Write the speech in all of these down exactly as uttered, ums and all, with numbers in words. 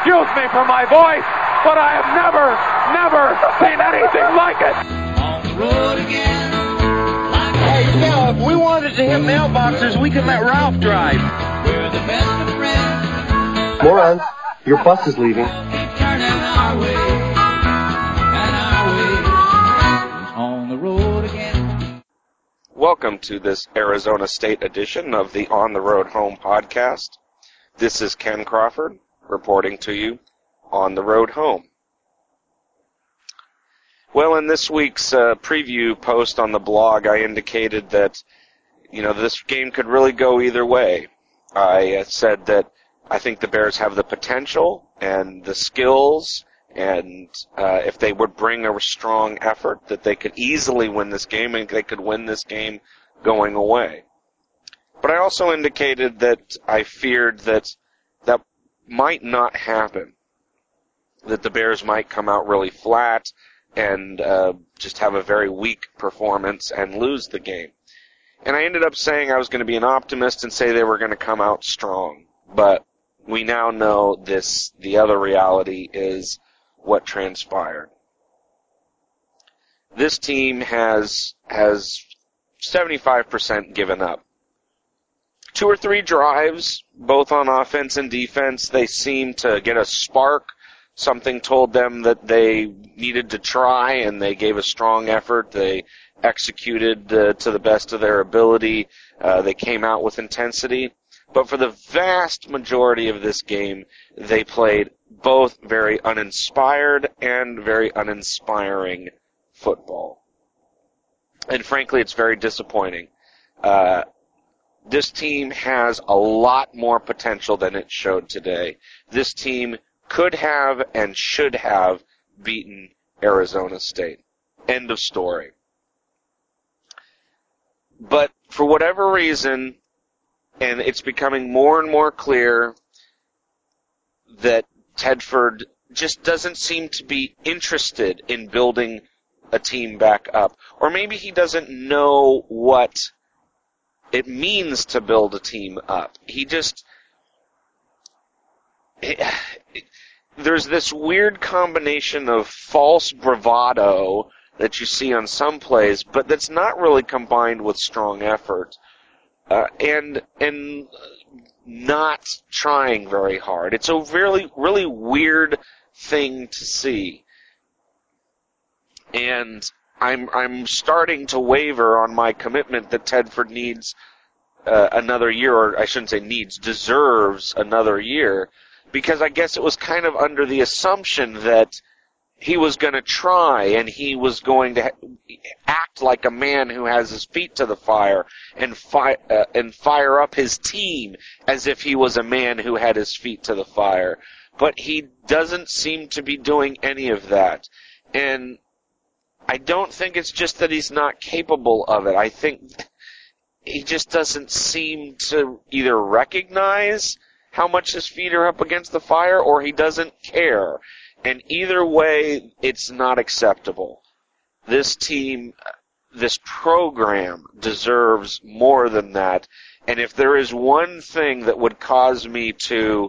Excuse me for my voice, but I have never, never seen anything like it. On the road again. Hey, Phil, if we wanted to hit mailboxes, we could let Ralph drive. We're the best of friends. Morons, your bus is leaving. Keep turning our way. And our way is on the road again. Welcome to this Arizona State edition of the On the Road Home podcast. This is Ken Crawford reporting to you on the road home. Well, in this week's uh, preview post on the blog, I indicated that, you know, this game could really go either way. I uh, said that I think the Bears have the potential and the skills, and uh, if they would bring a strong effort, that they could easily win this game, and they could win this game going away. But I also indicated that I feared that that might not happen, that the Bears might come out really flat and uh, just have a very weak performance and lose the game. And I ended up saying I was going to be an optimist and say they were going to come out strong. But we now know this, the other reality is what transpired. This team has has seventy-five percent given up. Two or three drives, both on offense and defense, they seemed to get a spark. Something told them that they needed to try, and they gave a strong effort. They executed uh, to the best of their ability. Uh, they came out with intensity. But for the vast majority of this game, they played both very uninspired and very uninspiring football. And frankly, it's very disappointing. Uh, this team has a lot more potential than it showed today. This team could have and should have beaten Arizona State. End of story. But for whatever reason, and it's becoming more and more clear that Tedford just doesn't seem to be interested in building a team back up. Or maybe he doesn't know what it means to build a team up. He just... It, it, there's this weird combination of false bravado that you see on some plays, but that's not really combined with strong effort. Uh, and and not trying very hard. It's a really, really weird thing to see. And I'm I'm starting to waver on my commitment that Tedford needs uh, another year, or I shouldn't say needs, deserves another year, because I guess it was kind of under the assumption that he was going to try and he was going to act like a man who has his feet to the fire and, fi- uh, and fire up his team as if he was a man who had his feet to the fire. But he doesn't seem to be doing any of that. And I don't think it's just that he's not capable of it. I think he just doesn't seem to either recognize how much his feet are up against the fire, or he doesn't care. And either way, it's not acceptable. This team, this program deserves more than that. And if there is one thing that would cause me to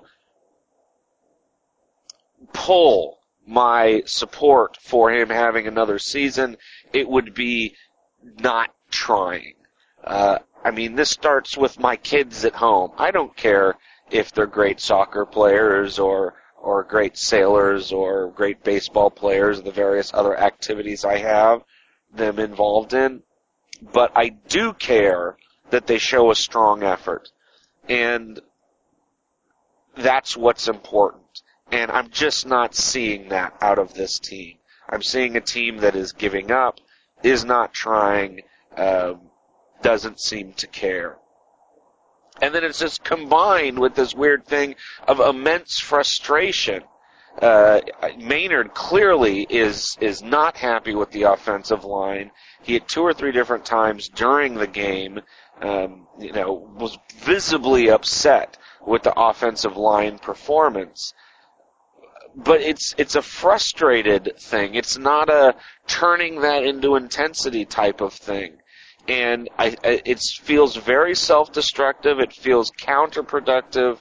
pull my support for him having another season, it would be not trying. Uh, I mean, this starts with my kids at home. I don't care if they're great soccer players or or great sailors or great baseball players, the various other activities I have them involved in. But I do care that they show a strong effort. And that's what's important. And I'm just not seeing that out of this team. I'm seeing a team that is giving up, is not trying, um, doesn't seem to care. And then it's just combined with this weird thing of immense frustration. Uh, Maynard clearly is is not happy with the offensive line. He had two or three different times during the game, um, you know, was visibly upset with the offensive line performance. But it's it's a frustrated thing. It's not a turning that into intensity type of thing. And I, I, it feels very self-destructive. It feels counterproductive.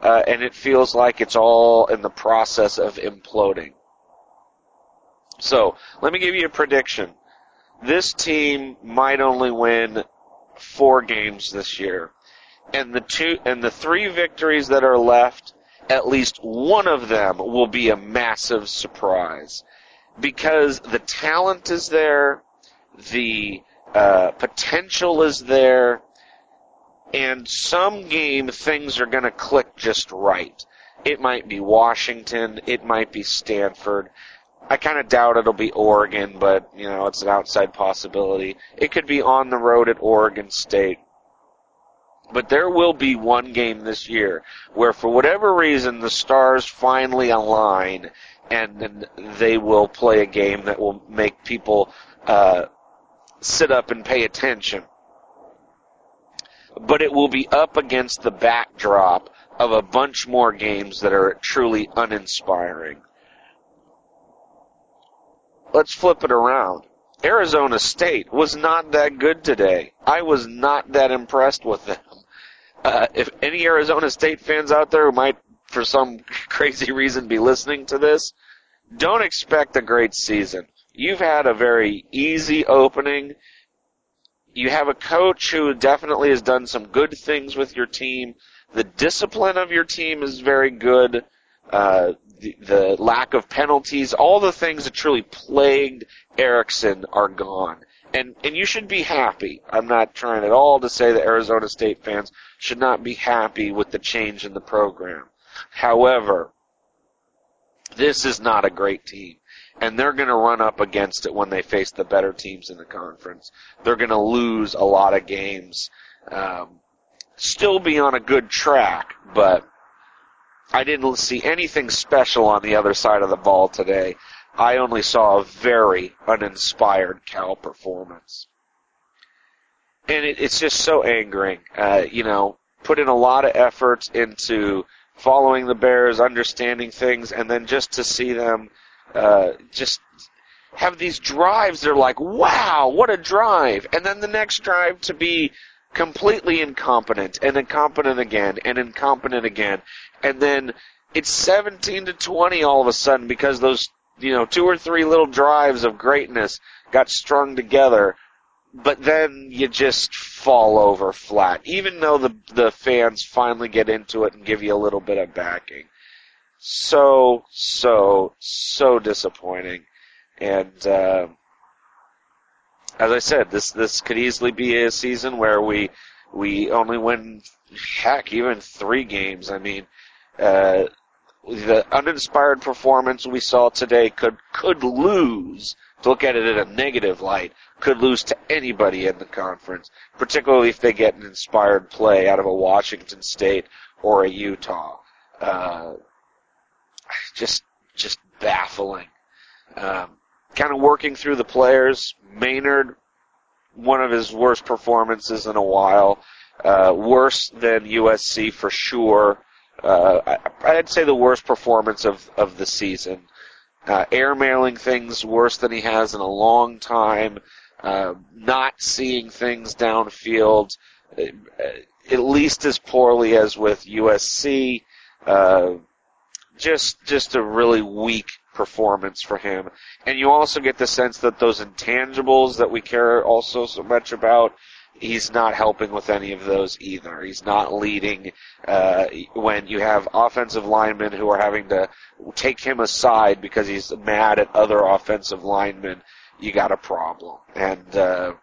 uh, and it feels like it's all in the process of imploding. So, let me give you a prediction. This team might only win four games this year. And the two, and the three victories that are left, at least one of them will be a massive surprise. Because the talent is there, the uh, potential is there, and some game things are going to click just right. It might be Washington, it might be Stanford. I kind of doubt it'll be Oregon, but, you know, it's an outside possibility. It could be on the road at Oregon State. But there will be one game this year where, for whatever reason, the stars finally align, and then they will play a game that will make people uh, sit up and pay attention. But it will be up against the backdrop of a bunch more games that are truly uninspiring. Let's flip it around. Arizona State was not that good today. I was not that impressed with them. Uh, if any Arizona State fans out there who might, for some crazy reason, be listening to this, don't expect a great season. You've had a very easy opening. You have a coach who definitely has done some good things with your team. The discipline of your team is very good. Uh, the, the lack of penalties, all the things that truly plagued Erickson are gone. And and you should be happy. I'm not trying at all to say that Arizona State fans should not be happy with the change in the program. However, this is not a great team. And they're going to run up against it when they face the better teams in the conference. They're going to lose a lot of games. Um, still be on a good track, but I didn't see anything special on the other side of the ball today. I only saw a very uninspired Cal performance. And it, it's just so angering. Uh, you know, put in a lot of effort into following the Bears, understanding things, and then just to see them uh, just have these drives, they're like, wow, what a drive. And then the next drive to be completely incompetent, and incompetent again, and incompetent again. And then it's seventeen to twenty all of a sudden because those, you know, two or three little drives of greatness got strung together, but then you just fall over flat, even though the the fans finally get into it and give you a little bit of backing. So, so, so disappointing. And, uh, as I said, this, this could easily be a season where we, we only win, heck, even three games. I mean, uh, the uninspired performance we saw today could, could lose, to look at it in a negative light, could lose to anybody in the conference, particularly if they get an inspired play out of a Washington State or a Utah. Uh, just, just baffling. Um, kind of working through the players. Maynard, one of his worst performances in a while. Uh, worse than U S C for sure. Uh, I, I'd say the worst performance of, of the season. Uh, airmailing things worse than he has in a long time. Uh, not seeing things downfield, uh, at least as poorly as with U S C. Uh, just, just a really weak performance for him. And you also get the sense that those intangibles that we care also so much about, he's not helping with any of those either. He's not leading. Uh, when you have offensive linemen who are having to take him aside because he's mad at other offensive linemen, you got a problem. And, uh,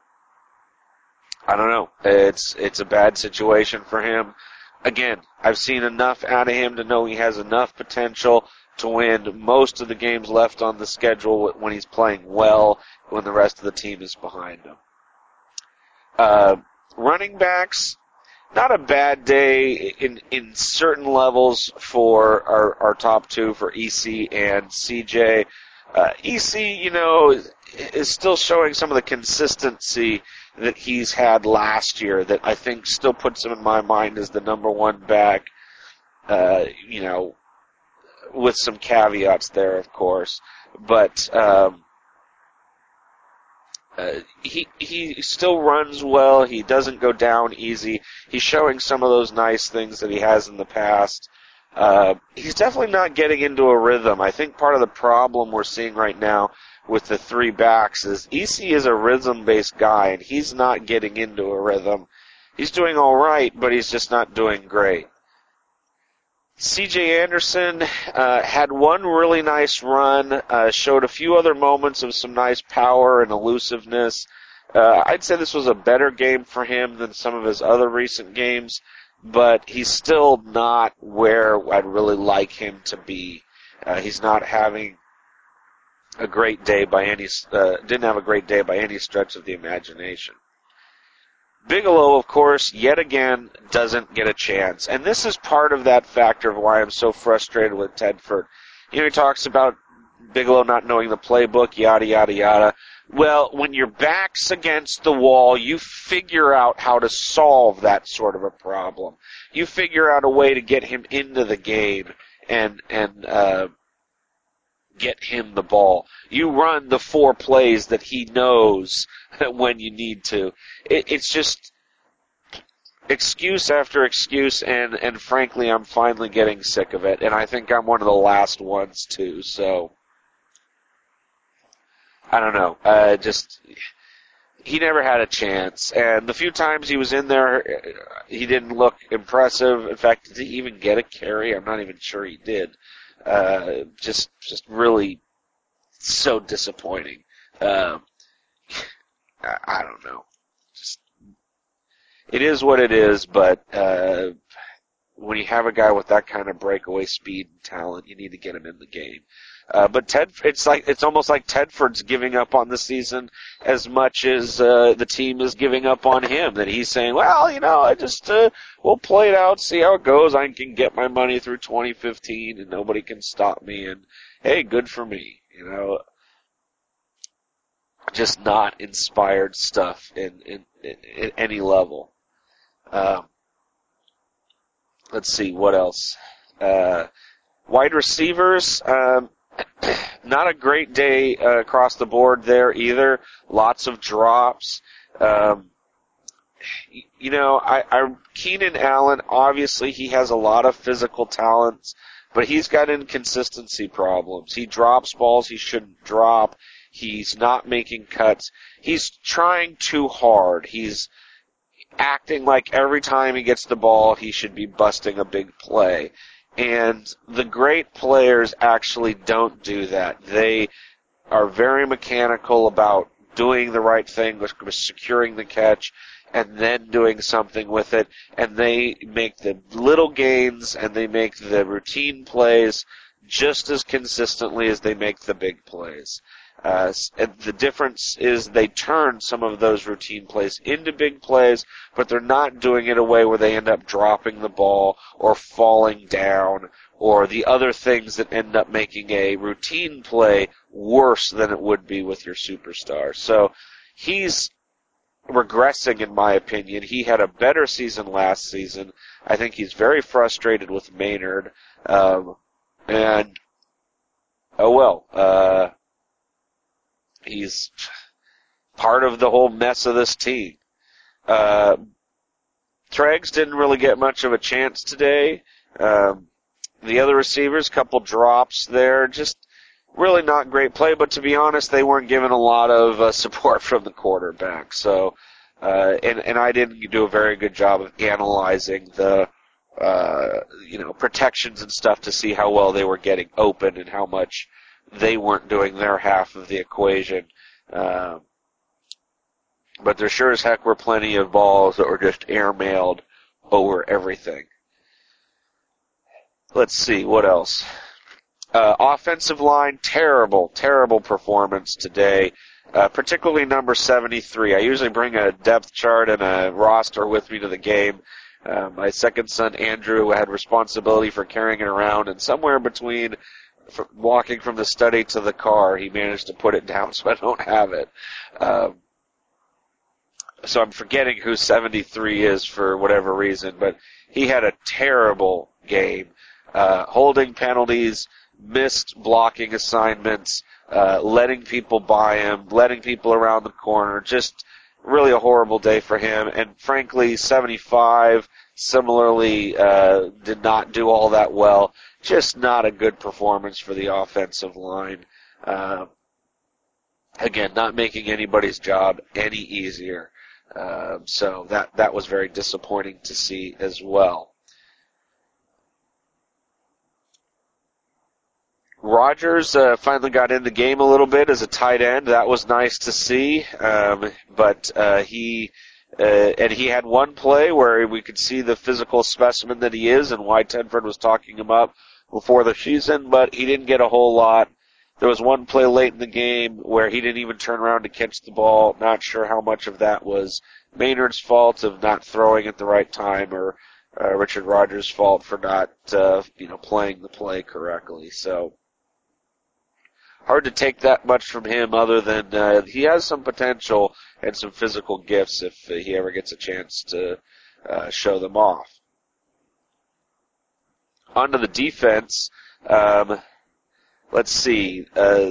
I don't know. It's, it's a bad situation for him. Again, I've seen enough out of him to know he has enough potential to win most of the games left on the schedule when he's playing well, when the rest of the team is behind him. Uh, running backs, not a bad day in, in certain levels for our, our top two, for E C and C J. Uh, E C, you know, is, is still showing some of the consistency that he's had last year that I think still puts him in my mind as the number one back, uh, you know, with some caveats there, of course. But, um, Uh, he he still runs well. He doesn't go down easy. He's showing some of those nice things that he has in the past. Uh, he's definitely not getting into a rhythm. I think part of the problem we're seeing right now with the three backs is E C is a rhythm-based guy, and he's not getting into a rhythm. He's doing all right, but he's just not doing great. C J Anderson uh, had one really nice run, uh, showed a few other moments of some nice power and elusiveness. Uh, I'd say this was a better game for him than some of his other recent games, but he's still not where I'd really like him to be. Uh, he's not having a great day by any, uh, didn't have a great day by any stretch of the imagination. Bigelow, of course, yet again, doesn't get a chance. And this is part of that factor of why I'm so frustrated with Tedford. You know, he talks about Bigelow not knowing the playbook, yada, yada, yada. Well, when your back's against the wall, you figure out how to solve that sort of a problem. You figure out a way to get him into the game and, and, uh, get him the ball. You run the four plays that he knows when you need to. It, it's just excuse after excuse, and, and frankly, I'm finally getting sick of it, and I think I'm one of the last ones, too, so I don't know. Uh, just, he never had a chance, and the few times he was in there, he didn't look impressive. In fact, did he even get a carry? I'm not even sure he did. Uh, just, just really so disappointing. Um, I, I don't know. Just, it is what it is, but, uh, when you have a guy with that kind of breakaway speed and talent, you need to get him in the game. Uh, but Ted, it's like, it's almost like Tedford's giving up on the season as much as, uh, the team is giving up on him. That he's saying, well, you know, I just, uh, we'll play it out, see how it goes. I can get my money through twenty fifteen and nobody can stop me. And hey, good for me. You know, just not inspired stuff in, in, in, in any level. Um, let's see, what else? Uh, wide receivers, um, not a great day uh, across the board there either. Lots of drops. Um, you know, I, I Keenan Allen, obviously he has a lot of physical talents, but he's got inconsistency problems. He drops balls he shouldn't drop. He's not making cuts. He's trying too hard. He's acting like every time he gets the ball, he should be busting a big play. And the great players actually don't do that. They are very mechanical about doing the right thing, with securing the catch, and then doing something with it. And they make the little gains and they make the routine plays just as consistently as they make the big plays. Uh, and the difference is they turn some of those routine plays into big plays, but they're not doing it in a way where they end up dropping the ball or falling down or the other things that end up making a routine play worse than it would be with your superstar. So he's regressing, in my opinion. He had a better season last season. I think he's very frustrated with Maynard. Um, and, oh well, uh, he's part of the whole mess of this team. Uh, Treggs didn't really get much of a chance today. Um, the other receivers, couple drops there, just really not great play, but to be honest, they weren't given a lot of uh, support from the quarterback. So, uh, and, and I didn't do a very good job of analyzing the, uh, you know, protections and stuff to see how well they were getting open and how much they weren't doing their half of the equation. Um, but there sure as heck were plenty of balls that were just airmailed over everything. Let's see, what else? Uh, offensive line, terrible, terrible performance today, uh, particularly number seventy-three. I usually bring a depth chart and a roster with me to the game. Uh, my second son, Andrew, had responsibility for carrying it around, and somewhere between from walking from the study to the car, he managed to put it down, so I don't have it. Um, so I'm forgetting who seventy-three is for whatever reason, but he had a terrible game. Uh, holding penalties, missed blocking assignments, uh, letting people by him, letting people around the corner, just really a horrible day for him. And frankly, seventy-five similarly uh, did not do all that well. Just not a good performance for the offensive line. Uh, again, not making anybody's job any easier. Uh, so that that was very disappointing to see as well. Rodgers uh, finally got in the game a little bit as a tight end. That was nice to see. Um, but uh, he uh, and he had one play where we could see the physical specimen that he is, and why Tenford was talking him up before the season. But he didn't get a whole lot. There was one play late in the game where he didn't even turn around to catch the ball. Not sure how much of that was Maynard's fault of not throwing at the right time, or uh, Richard Rodgers' fault for not, uh, you know, playing the play correctly. So hard to take that much from him, other than uh, he has some potential and some physical gifts if uh, he ever gets a chance to uh, show them off. On to the defense. Um, let's see. Uh,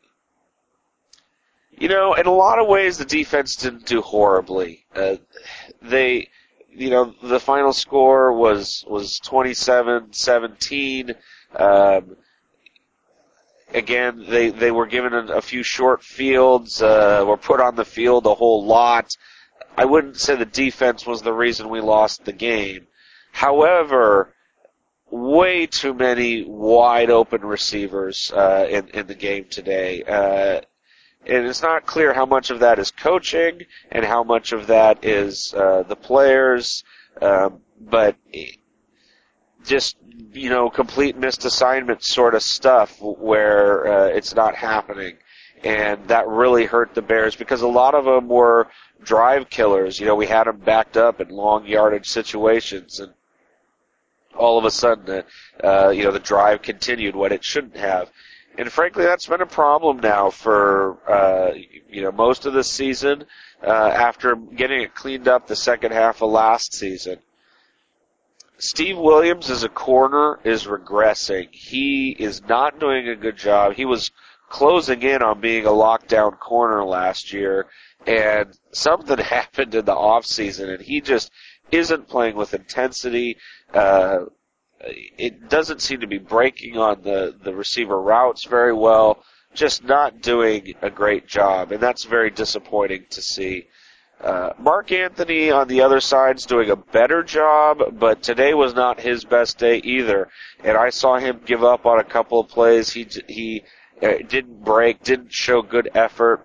you know, in a lot of ways, the defense didn't do horribly. Uh, they, you know, the final score was was twenty-seven seventeen. Um, Again, they, they were given a, a few short fields, uh, were put on the field a whole lot. I wouldn't say the defense was the reason we lost the game. However, way too many wide open receivers, uh, in, in the game today. Uh, and it's not clear how much of that is coaching and how much of that is, uh, the players, um, but just, you know, complete missed assignment sort of stuff where uh, it's not happening. And that really hurt the Bears because a lot of them were drive killers. You know, we had them backed up in long yardage situations, and all of a sudden, uh, you know, the drive continued when it shouldn't have. And frankly, that's been a problem now for, uh, you know, most of the season, uh, after getting it cleaned up the second half of last season. Steve Williams as a corner is regressing. He is not doing a good job. He was closing in on being a lockdown corner last year, and something happened in the off season, and he just isn't playing with intensity. Uh, it doesn't seem to be breaking on the, the receiver routes very well. Just not doing a great job, and that's very disappointing to see. Uh, Mark Anthony on the other side is doing a better job, but today was not his best day either. And I saw him give up on a couple of plays. He he uh, didn't break, didn't show good effort.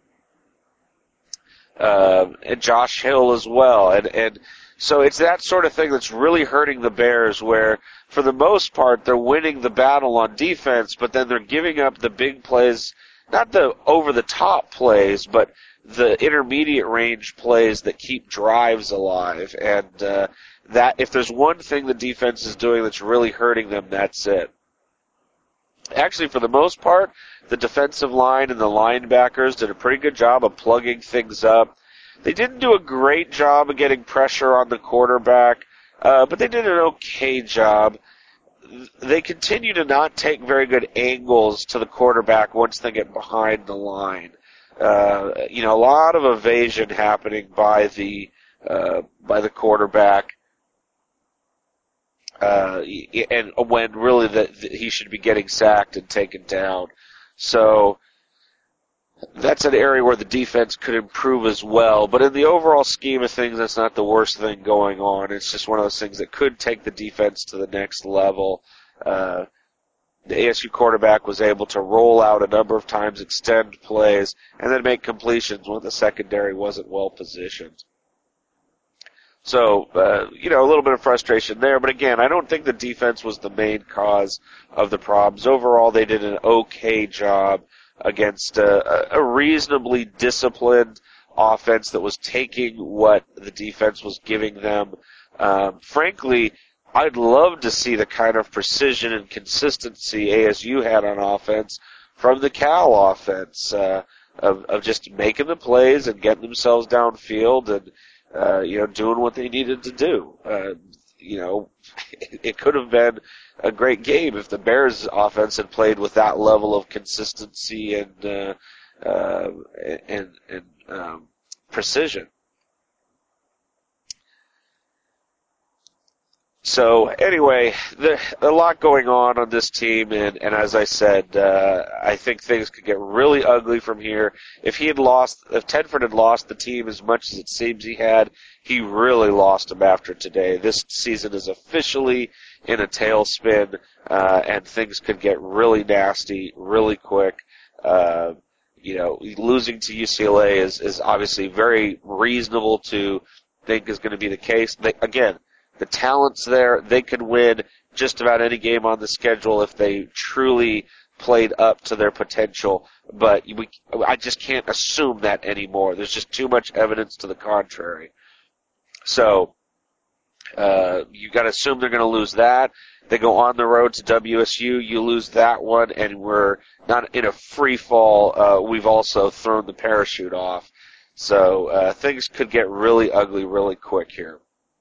Uh, and Josh Hill as well. And and so it's that sort of thing that's really hurting the Bears, where for the most part they're winning the battle on defense, but then they're giving up the big plays, not the over-the-top plays, but the intermediate range plays that keep drives alive. And uh, that if there's one thing the defense is doing that's really hurting them, that's it. Actually, for the most part, the defensive line and the linebackers did a pretty good job of plugging things up. They didn't do a great job of getting pressure on the quarterback, uh, but they did an okay job. They continue to not take very good angles to the quarterback once they get behind the line. Uh, you know, a lot of evasion happening by the, uh, by the quarterback, uh, and when really that he should be getting sacked and taken down. So, that's an area where the defense could improve as well. But in the overall scheme of things, that's not the worst thing going on. It's just one of those things that could take the defense to the next level. Uh, The A S U quarterback was able to roll out a number of times, extend plays, and then make completions when the secondary wasn't well positioned. So, uh, you know, a little bit of frustration there. But again, I don't think the defense was the main cause of the problems. Overall, they did an okay job against a, a reasonably disciplined offense that was taking what the defense was giving them. Um, frankly, I'd love to see the kind of precision and consistency A S U had on offense from the Cal offense, uh, of, of just making the plays and getting themselves downfield and, uh, you know, doing what they needed to do. Uh, you know, it, it could have been a great game if the Bears offense had played with that level of consistency and, uh, uh, and, and, um, precision. So anyway, the, a lot going on on this team, and, and as I said, uh, I think things could get really ugly from here. If he had lost, if Tedford had lost the team as much as it seems he had, he really lost them after today. This season is officially in a tailspin, uh, and things could get really nasty really quick. Uh, you know, losing to U C L A is, is obviously very reasonable to think is going to be the case. They, again, the talent's there. They could win just about any game on the schedule if they truly played up to their potential. But we, I just can't assume that anymore. There's just too much evidence to the contrary. So, uh, you got to assume they're going to lose that. They go on the road to W S U. You lose that one, and we're not in a free fall. Uh, we've also thrown the parachute off. So uh, things could get really ugly really quick here.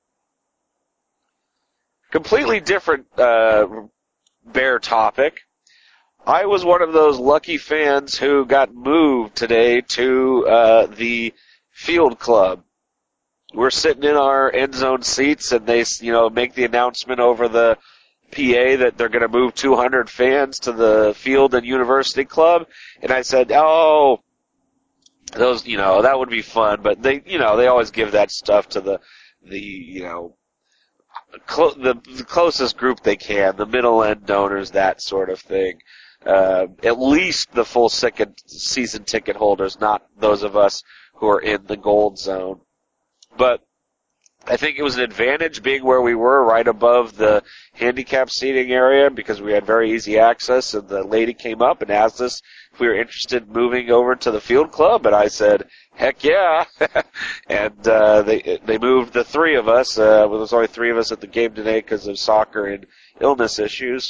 Completely different uh, Bear topic. I was one of those lucky fans who got moved today to uh, the Field Club. We're sitting in our end zone seats, and they, you know, make the announcement over the P A that they're going to move two hundred fans to the Field and University Club. And I said, oh, those, you know, that would be fun. But they, you know, they always give that stuff to the, the, you know, Clo- the, the closest group they can, the middle end donors, that sort of thing. Uh, at least the full second season ticket holders, not those of us who are in the gold zone. But I think it was an advantage being where we were, right above the handicap seating area, because we had very easy access. And the lady came up and asked us if we were interested in moving over to the Field Club, and I said, heck yeah. and uh, they they moved the three of us. Uh, well, there was only three of us at the game today because of soccer and illness issues.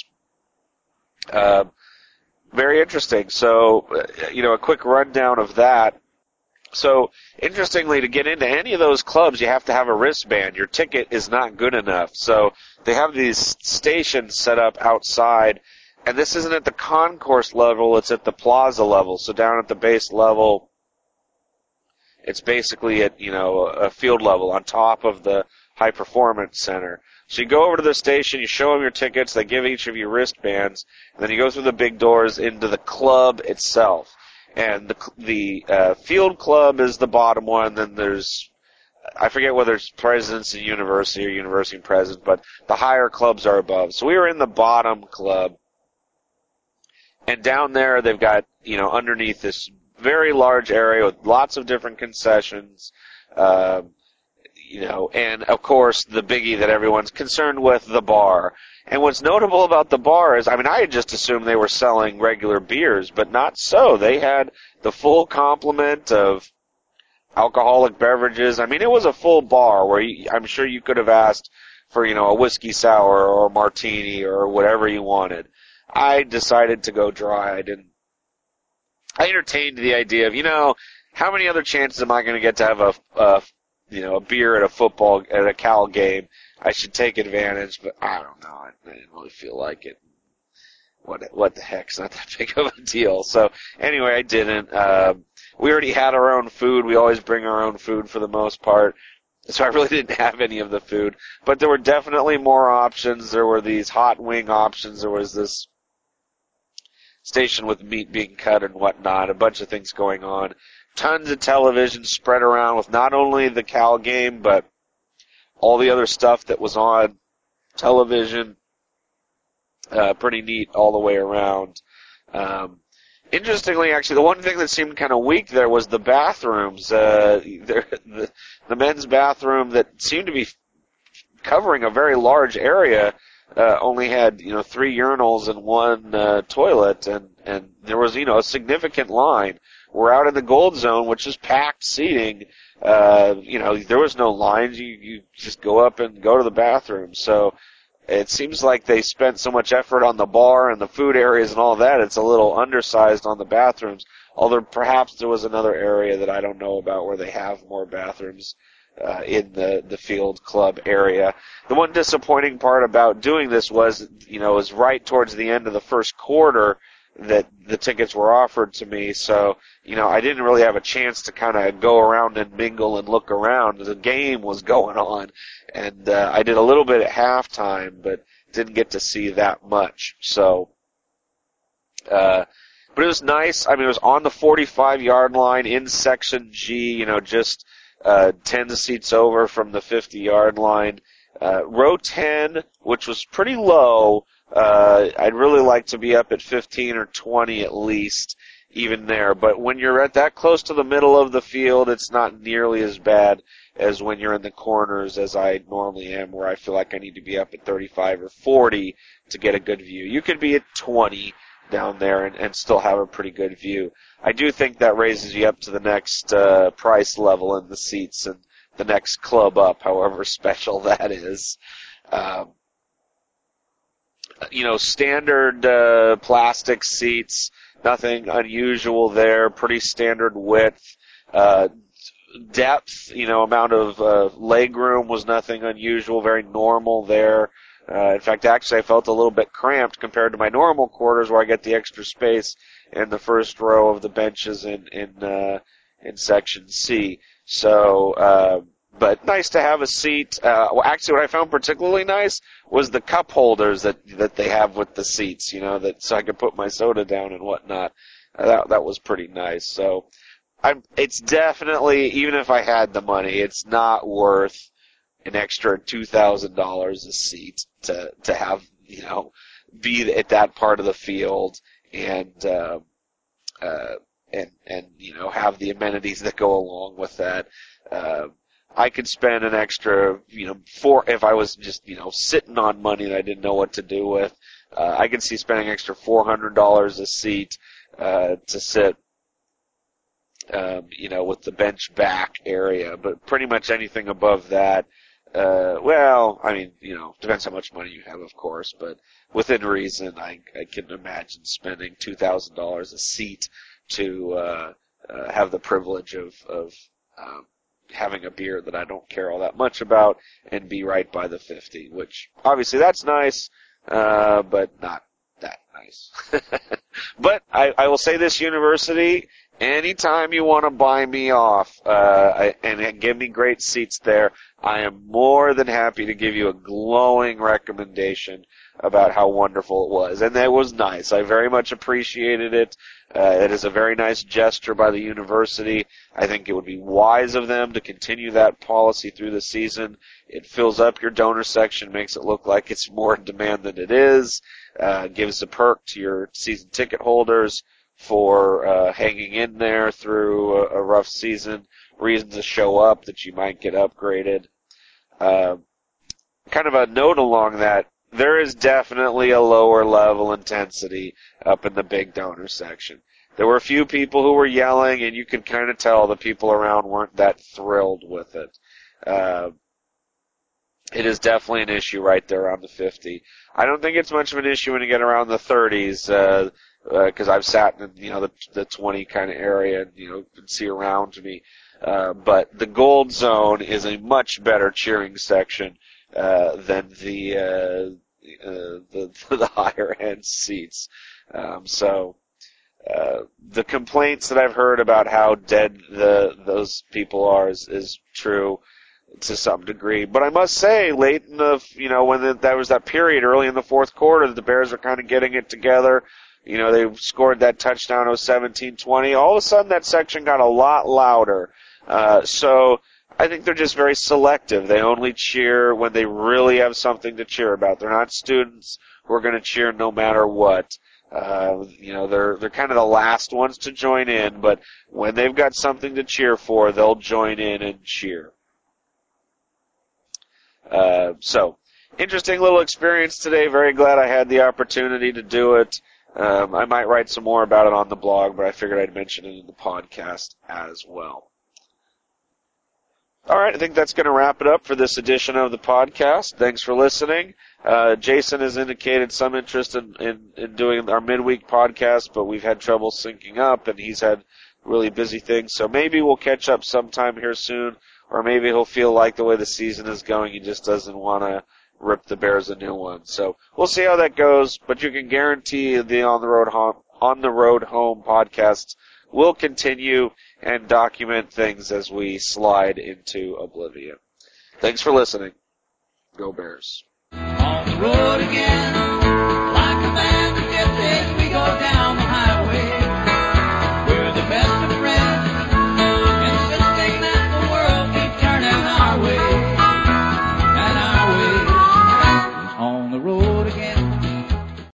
Uh, very interesting. So, uh, you know, a quick rundown of that. So, interestingly, to get into any of those clubs, you have to have a wristband. Your ticket is not good enough. So, they have these stations set up outside, and this isn't at the concourse level, it's at the plaza level. So, down at the base level, it's basically at, you know, a field level on top of the high performance center. So you go over to the station, you show them your tickets, they give each of you wristbands, and then you go through the big doors into the club itself. And the the uh, Field Club is the bottom one. Then there's, I forget whether it's Presidents and University or University and Presidents, but the higher clubs are above. So we were in the bottom club, and down there they've got, you know, underneath this very large area with lots of different concessions, uh, you know, and of course the biggie that everyone's concerned with, the bar. And what's notable about the bar is, I mean, I had just assumed they were selling regular beers, but not so. They had the full complement of alcoholic beverages. I mean, it was a full bar where you, I'm sure you could have asked for, you know, a whiskey sour or a martini or whatever you wanted. I decided to go dry. I didn't. I entertained the idea of, you know, how many other chances am I going to get to have a, a, you know, a beer at a football, at a Cal game? I should take advantage, but I don't know. I, I didn't really feel like it. What, what the heck? It's not that big of a deal. So anyway, I didn't. Uh, we already had our own food. We always bring our own food for the most part. So I really didn't have any of the food. But there were definitely more options. There were these hot wing options. There was this station with meat being cut and whatnot. A bunch of things going on. Tons of television spread around with not only the Cal game, but all the other stuff that was on television. Uh, pretty neat all the way around. Um, interestingly, actually, the one thing that seemed kind of weak there was the bathrooms. Uh, the, the men's bathroom that seemed to be covering a very large area uh, only had, you know, three urinals and one uh, toilet, and, and there was, you know, a significant line. We're out in the gold zone, which is packed seating. Uh, you know, there was no lines. You, you just go up and go to the bathroom. So it seems like they spent so much effort on the bar and the food areas and all that, it's a little undersized on the bathrooms. Although perhaps there was another area that I don't know about where they have more bathrooms uh, in the, the Field Club area. The one disappointing part about doing this was, you know, it was right towards the end of the first quarter. that the tickets were offered to me. So, you know, I didn't really have a chance to kind of go around and mingle and look around. The game was going on, and uh, I did a little bit at halftime, but didn't get to see that much. So, uh, but it was nice. I mean, it was on the forty-five yard line in Section G, you know, just uh, ten seats over from the fifty yard line. Uh, row ten, which was pretty low, uh, I'd really like to be up at fifteen or twenty at least, even there. But when you're at that close to the middle of the field, it's not nearly as bad as when you're in the corners as I normally am, where I feel like I need to be up at thirty-five or forty to get a good view. You could be at twenty down there and, and still have a pretty good view. I do think that raises you up to the next uh, price level in the seats and the next club up, however special that is. Um, you know, standard uh, plastic seats, nothing unusual there, pretty standard width. Uh, depth, you know, amount of uh, leg room was nothing unusual, very normal there. Uh, in fact, actually, I felt a little bit cramped compared to my normal quarters where I get the extra space in the first row of the benches in in, uh, in Section C. So, uh, but nice to have a seat. Uh, well, actually, what I found particularly nice was the cup holders that that they have with the seats. You know, that so I could put my soda down and whatnot. Uh, that that was pretty nice. So, I'm. It's definitely, even if I had the money, it's not worth an extra two thousand dollars a seat to to have, you know, be at that part of the field and uh, uh, and and you know have the amenities that go along with that. Uh, I could spend an extra, you know, four if I was just, you know, sitting on money that I didn't know what to do with. Uh, I could see spending extra four hundred dollars a seat uh, to sit, um, you know, with the bench back area. But pretty much anything above that, uh, well, I mean, you know, depends how much money you have, of course. But within reason, I, I can imagine spending two thousand dollars a seat to uh, uh, have the privilege of of um, having a beer that I don't care all that much about and be right by the fifty, which obviously that's nice, uh, but not that nice. But I, I will say this, University, anytime you want to buy me off uh, I, and give me great seats there, I am more than happy to give you a glowing recommendation about how wonderful it was. And that was nice. I very much appreciated it. Uh, it is a very nice gesture by the university. I think it would be wise of them to continue that policy through the season. It fills up your donor section, makes it look like it's more in demand than it is, uh, gives a perk to your season ticket holders for uh, hanging in there through a, a rough season, reasons to show up that you might get upgraded. Uh, kind of a note along that, there is definitely a lower level intensity up in the big donor section. There were a few people who were yelling, and you could kind of tell the people around weren't that thrilled with it. Uh, it is definitely an issue right there around the fifty. I don't think it's much of an issue when you get around the thirties, uh, because uh, I've sat in, you know, the, the twenty kind of area and, you know, can see around me. Uh, but the gold zone is a much better cheering section uh, than the, uh, uh, the the higher end seats. Um, so uh, the complaints that I've heard about how dead the those people are is, is true to some degree. But I must say, late in the, you know, when the, that was that period early in the fourth quarter, the Bears were kind of getting it together. You know, they scored that touchdown, it was seventeen twenty. All of a sudden, that section got a lot louder. Uh, so I think they're just very selective. They only cheer when they really have something to cheer about. They're not students who are going to cheer no matter what. Uh, you know, they're they're kind of the last ones to join in, but when they've got something to cheer for, they'll join in and cheer. Uh, so, interesting little experience today. Very glad I had the opportunity to do it. Um, I might write some more about it on the blog, but I figured I'd mention it in the podcast as well. All right, I think that's going to wrap it up for this edition of the podcast. Thanks for listening. Uh, Jason has indicated some interest in, in, in doing our midweek podcast, but we've had trouble syncing up, and he's had really busy things. So maybe we'll catch up sometime here soon, or maybe he'll feel like the way the season is going, he just doesn't want to rip the Bears a new one. So we'll see how that goes, but you can guarantee the On the Road Home, On the Road Home podcasts will continue and document things as we slide into oblivion. Thanks for listening. Go Bears. On the road again.